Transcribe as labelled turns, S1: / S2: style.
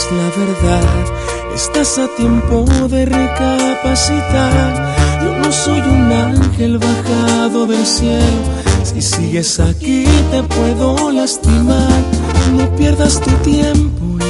S1: la verdad, estás a tiempo de recapacitar. Yo no soy un ángel bajado del cielo, si sigues aquí te puedo lastimar. No pierdas tu tiempo